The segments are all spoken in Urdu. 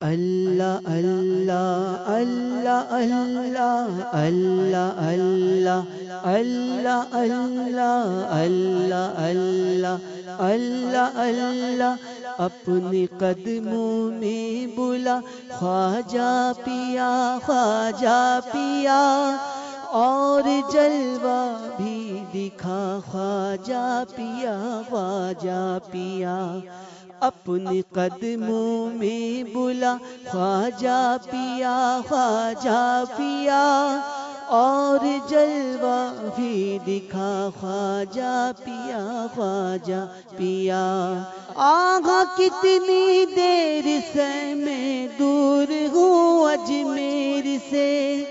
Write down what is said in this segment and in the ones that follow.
اللہ اللہ اللہ اللہ اللہ اللہ اللہ اللہ اللہ اللہ اللہ اللہ اپنے قدموں میں بلا خواجہ پیا خواجہ پیا اور جلوہ بھی دکھا خواجہ پیا خواجہ پیا اپنے قدموں میں بلا خواجہ پیا خواجہ پیا اور جلوہ بھی دکھا خواجہ پیا خواجہ پیا آہا کتنی دیر سے میں دور ہوں اجمیر سے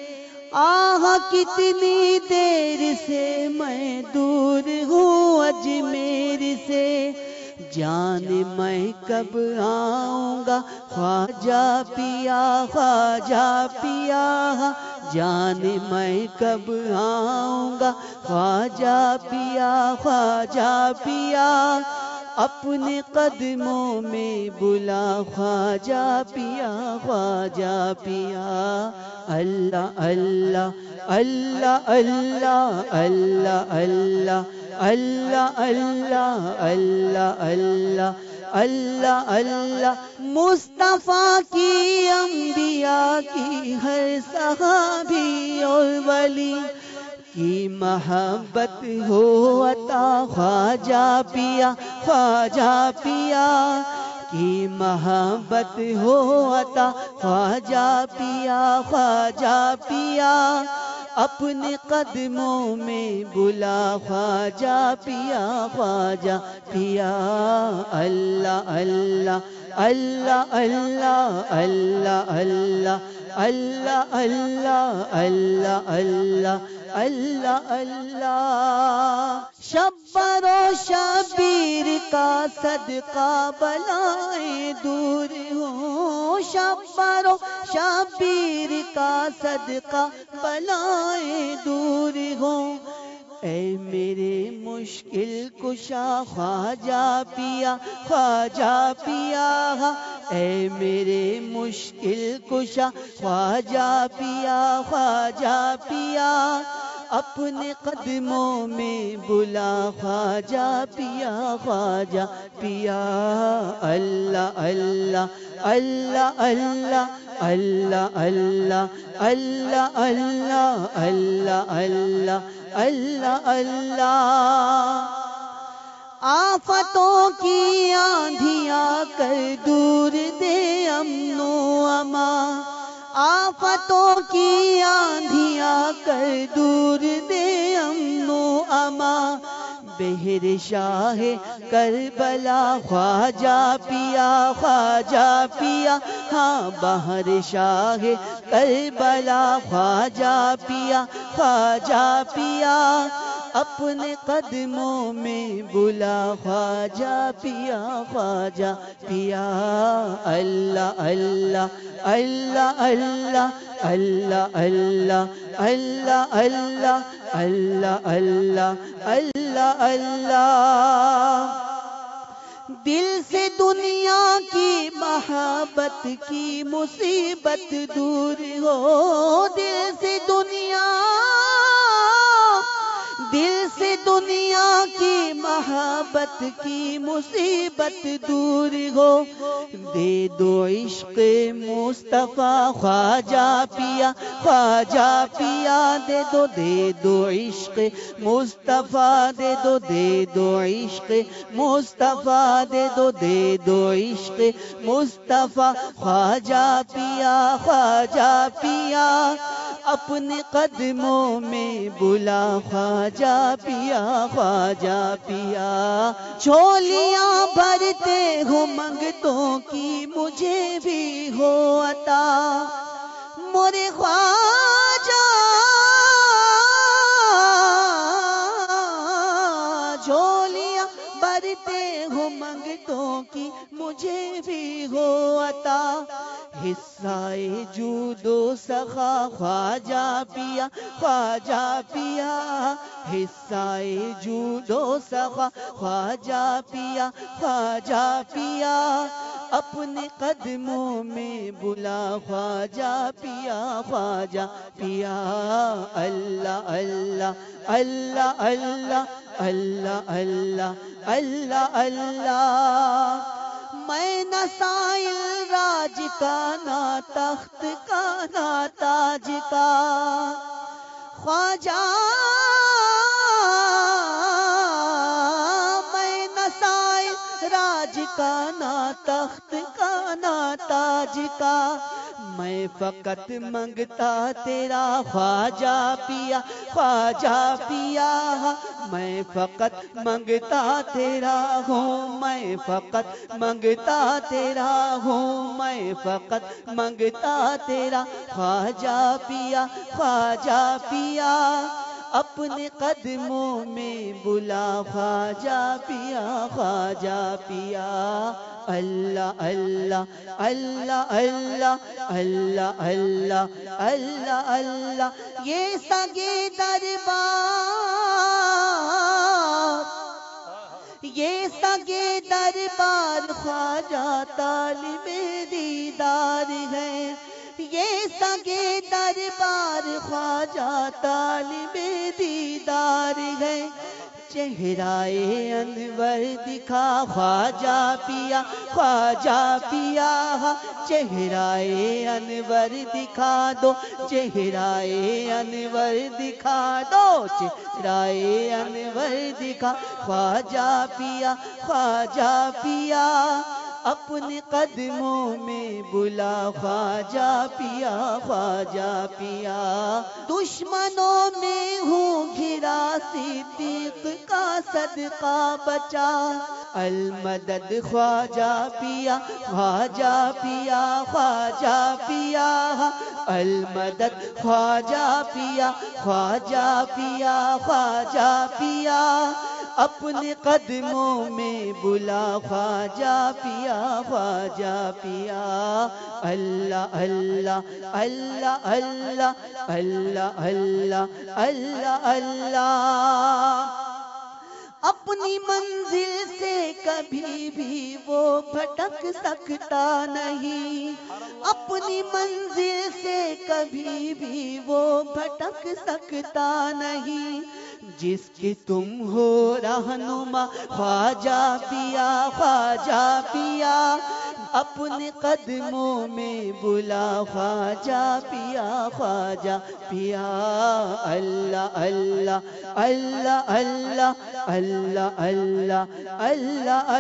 آہا کتنی دیر سے میں دور ہوں اجمیر سے جان میں کب آؤں گا خواجہ پیا خواجہ پیا جان میں کب آؤں گا خواجہ پیا خواجہ پیا اپنے قدموں میں بلا خواجہ پیا خواجہ پیا اللہ اللہ اللہ اللہ اللہ اللہ اللہ اللہ اللہ اللہ اللہ اللہ مصطفیٰ کی انبیاء کی ہر صحابی اور ولی کی محبت ہو عطا خواجہ پیا خواجہ پیا کی محبت ہو عطا خواجہ پیا خواجہ پیا اپنے قدموں میں بلا خواجہ پیا خواجہ پیا اللہ اللہ اللہ اللہ اللہ اللہ اللہ اللہ اللہ اللہ اللہ اللہ شبر و شبیر کا صدقہ بلائیں دور ہوں شبر و شبیر کا صدقہ بلائیں دور ہوں اے میرے مشکل کشا خواجہ پیا خواجہ پیا اے میرے مشکل کشا خواجہ پیا خواجہ پیا اپنے قدموں میں بلا خواجہ پیا خواجہ پیا اللہ اللہ اللہ اللہ اللہ اللہ اللہ اللہ اللہ اللہ اللہ اللہ آفتوں کی آندھیاں کر دور دے امن و امان آفتوں کی آندھیاں کر دور دے امن و امان بہر شاہ کربلا خواجہ پیا خواجہ پیا ہاں بہر شاہ کربلا خواجہ پیا خواجہ پیا اپنے قدموں میں بلا خواجہ پیا خواجہ پیا اللہ اللہ اللہ اللہ اللہ اللہ اللہ اللہ اللہ اللہ اللہ اللہ دل سے دنیا کی محبت کی مصیبت دور ہو دل سے دنیا کی محبت کی مصیبت دور ہو دے دو عشق مصطفیٰ خواجہ پیا خواجہ پیا دے دو عشق مصطفیٰ دے دو عشق مصطفیٰ دے دو عشق مصطفیٰ خواجہ پیا خواجہ پیا اپنے قدموں میں بلا خواجہ پیا خواجہ پیا جھولیاں بھرتے ہو منگتوں کی مجھے بھی ہو عطا مورے خواجہ جھولیاں بھرتے ہو منگتوں کی مجھے بھی ہو عطا حصہ جود و سخا خواجہ پیا خواجہ پیا حصہ جود و سخا خواجہ پیا خواجہ پیا اپنے قدموں میں بلا خواجہ پیا خواجہ پیا اللہ اللہ اللہ اللہ اللہ اللہ اللہ اللہ میں نہ سائل راج کا نہ تخت کا نہ تاج کا خواجہ میں نہ سائل راج کا نہ تخت کا نہ تاج کا میں فقط منگتا تیرا خواجہ پیا خواجہ پیا میں فقط منگتا تیرا ہوں میں فقط منگتا تیرا ہوں میں فقط منگتا تیرا خواجہ پیا خواجہ پیا اپنے قدموں میں بلا خواجہ پیا خواجہ پیا اللہ اللہ اللہ اللہ اللہ اللہ اللہ اللہ یہ سگے دربار یہ سگے دربار خواجہ طالب دیدار ہے یہ سگے دربار خواجہ طالب دیدار ہے چہرائے انور دکھا خواجہ پیا خواجہ پیا چہرائے انور دکھا دو چہرائے انور دکھا دو چہرائے انور دکھا خواجہ پیا خواجہ پیا اپنے قدموں میں بلا خواجہ پیا خواجہ پیا دشمنوں میں ہوں گھرا صدیق کا صدقہ بچا المدد خواجہ پیا خواجہ پیا خواجہ پیا المدد خواجہ پیا خواجہ پیا خواجہ پیا اپنے قدموں میں بلا خواجہ پیا خواجہ پیا اللہ اللہ اللہ اللہ اللہ اللہ اللہ اللہ اپنی منزل سے کبھی بھی وہ بھٹک سکتا نہیں اپنی منزل سے کبھی بھی وہ بھٹک سکتا نہیں جس کی تم ہو رہنما خواجہ پیا خواجہ پیا اپنے قدموں میں بلا خواجہ پیا خواجہ پیا اللہ اللہ اللہ اللہ اللہ اللہ اللہ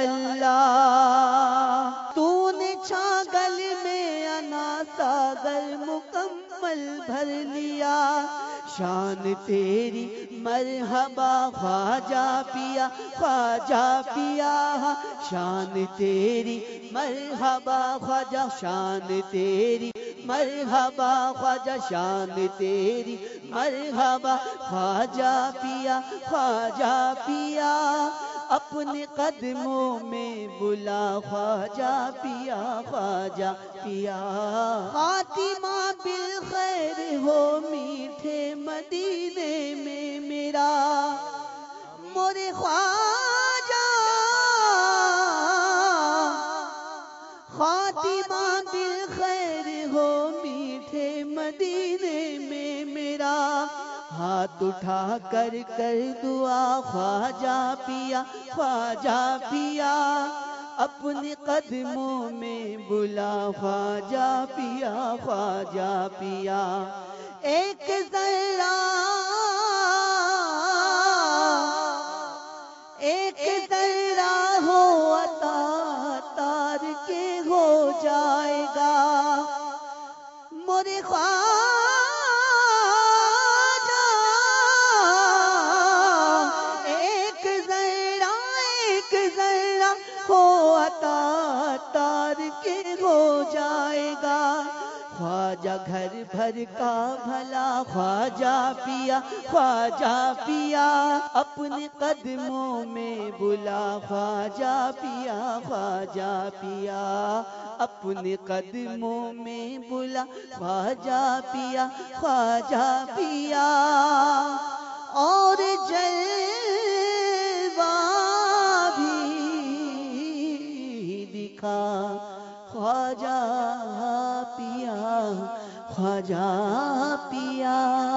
اللہ تو نے چھاگل میں انا ساگر مکمل بھر لیا شان تیری مرحبا خواجہ پیا خواجہ پیا شان تیری مرحبا خواجہ شان تیری مرحبا خواجہ شان تیری مرحبا خواجہ پیا خواجہ پیا اپنے قدموں میں بلا خواجہ پیا خواجہ پیا خاتمہ بالخیر ہو میٹھے مدینے میں میرا مورے خواجہ خاتمہ بالخیر ہو میٹھے مدینے میں میرا ہاتھ اٹھا کر دعا خواجہ پیا خواجہ پیا اپنے قدموں میں بلا خواجہ پیا خواجہ پیا ایک ذرہ ہو عطا تار کے ہو جائے گا مورے خواجہ ایک ذرہ ہو عطا تار کے ہو جائے گا خواجہ گھر بھر کا بھلا خواجہ پیا خواجہ پیا اپنے قدموں میں بلا خواجہ پیا خواجہ پیا اپنے قدموں میں بلا خواجہ پیا خواجہ پیا اور جلوہ بھی دکھا خواجہ پیا خواجہ پیا